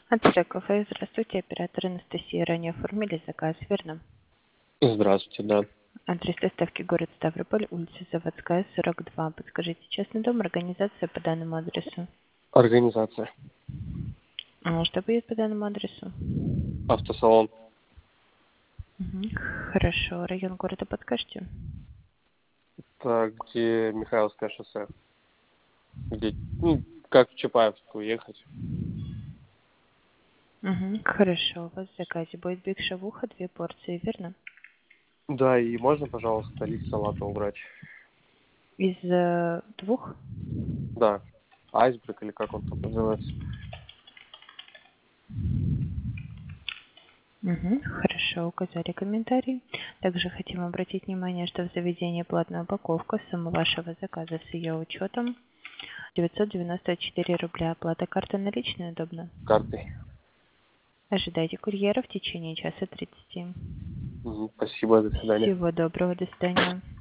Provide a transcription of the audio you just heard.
Ацтек кафе, здравствуйте, оператор Анастасия. Ранее оформили заказ, верно? Здравствуйте, да. Адрес доставки город Ставрополь, улица Заводская, 42. Подскажите, частный дом, организация по данному адресу. Организация. Что будет по данному адресу? Автосалон. Мгм. Хорошо, район города подскажете? Это где Михайловское шоссе. Где, как в Чапаевск уехать. Хорошо, у вас в заказе будет биг-шавуха, 2 порции, верно? Да, и можно, пожалуйста, лист салата убрать? Из 2? Да. Айсберг или как он там называется? Хорошо, указали комментарий. Также хотим обратить внимание, что в заведении платная упаковка, сумма вашего заказа с ее учетом 994 рубля. Оплата карты наличная удобно? Картой. Ожидайте курьера в течение часа 30. Спасибо, до свидания. Всего доброго, до свидания.